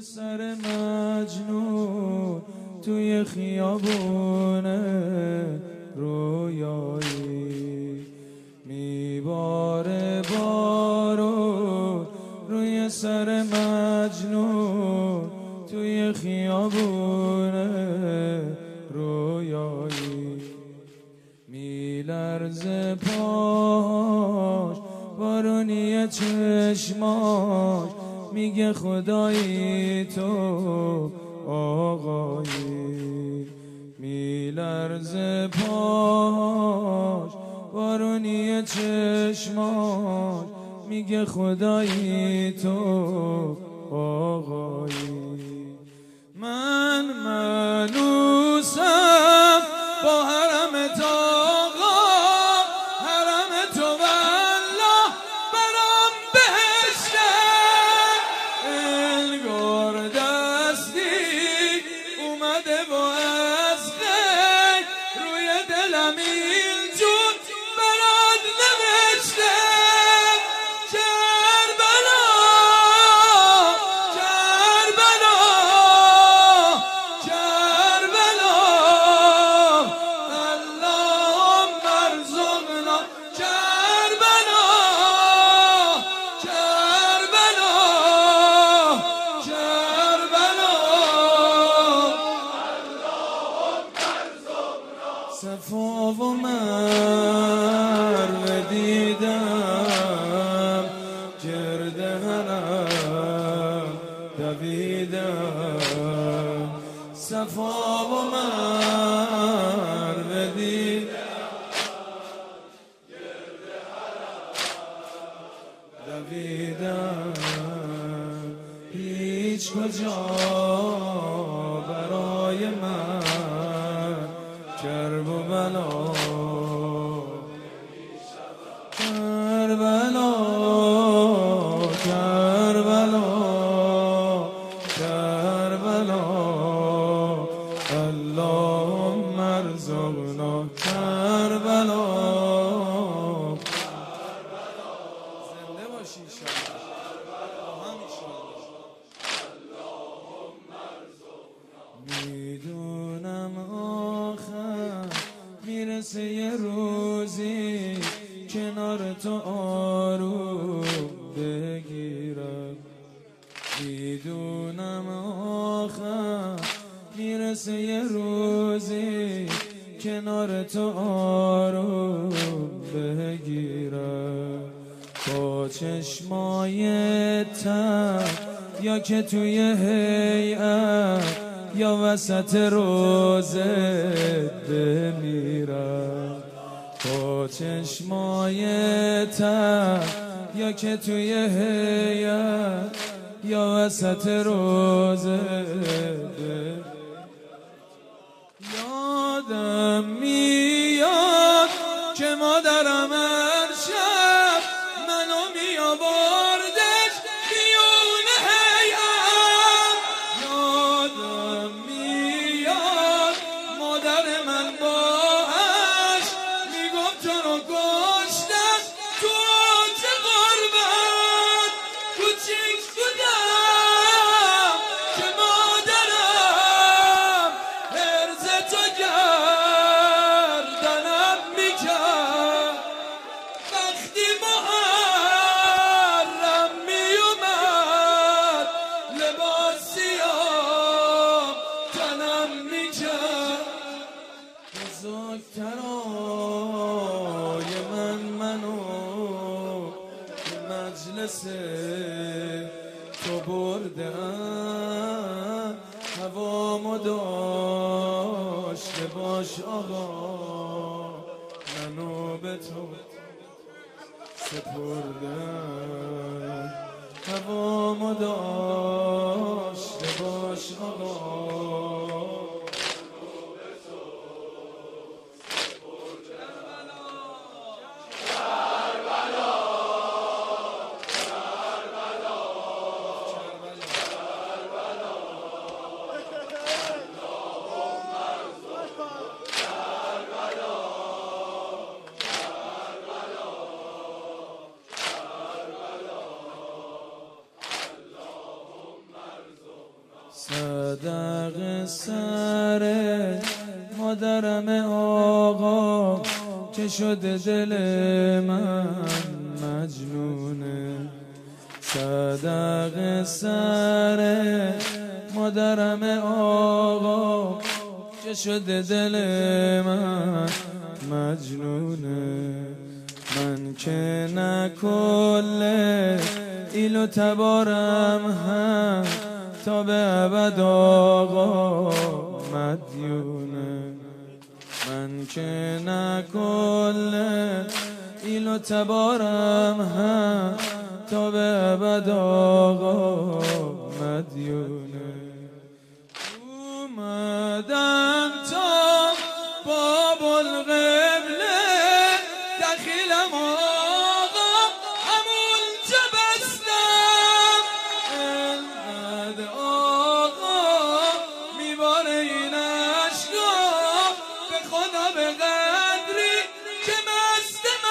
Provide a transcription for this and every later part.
سر مجنون توی خیابونه رویایی میباره بارون روی سر مجنون توی خیابونه رویایی میلرزه پاش بارونی چشماش میگه خدایی تو آقایی میلرزه پاش بارونی چشماش میگه خدایی تو آقایی من منوسم با حرم آقا حرم تو والله برام بهشته انگار دستی اومده و از غیر روی دلم اینجور برات نوشته کربلا کربلا کربلا اللهم ارزقنا کربلا کربلا کربلا صفا و مروه دیدم گرد حرم دویدم صفا و مروه دیدم گرد حرم دویدم هیچ کجا برای من کرب و بلا کربلا کربلا کربلا اللهم ارزقنا کربلا زنده باشی میدونم آخر میرسه یه روزی کنار تو آروم بگیرم میدونم آخر میرسه یه روزی کنار تو آروم بگیرم با چشمای تر یا که توی هیئت یا وسط روزه بمیرم با چشمای تر یا که توی هیئت یا وسط روزه یادم میاد که مادرم هر شب منو میآوردش بیرون هیئت یادم میاد مادر من با عشق میگفت تو رو کشتن تو اوج غربت کوچیک بودم که مادرم عرض تو گردنم میکرد وقتی محرم میومد لباس سیاه تنم میکرد بزرگترای منو به مجلس تو بردن هوامو داشته باش آقا منو به تو سپردن هوامو داشته باش آقا صدق سر مادرم آقا که شده دل من مجنونه. صدق سر مادرم آقا که شده دل من مجنونه. من که نه کل ایل و تبارم هم تا به ابد آقا مدیونه. من که نه کل ایل و تبارم هم تا به ابد آقا مدیونه. اومدم تا باب القبله دخیلم آقا همون چه بستم. انقدر آقا میباره این عشقا به خدا به قدری که مستم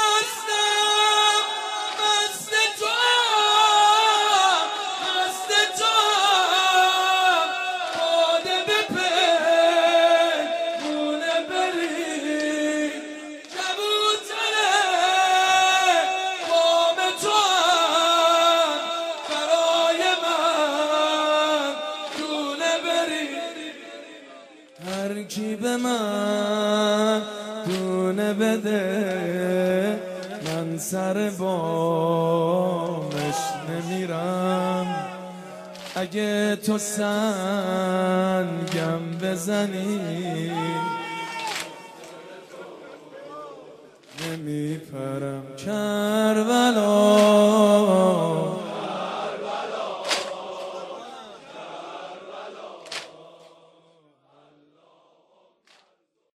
مست تو باده به پیمونه بری کبوتره قام تو برای من دونه بری. هر کی به من دونه بده من سر بامش نمیرم. اگه تو سنگم بزنی نمیپرم.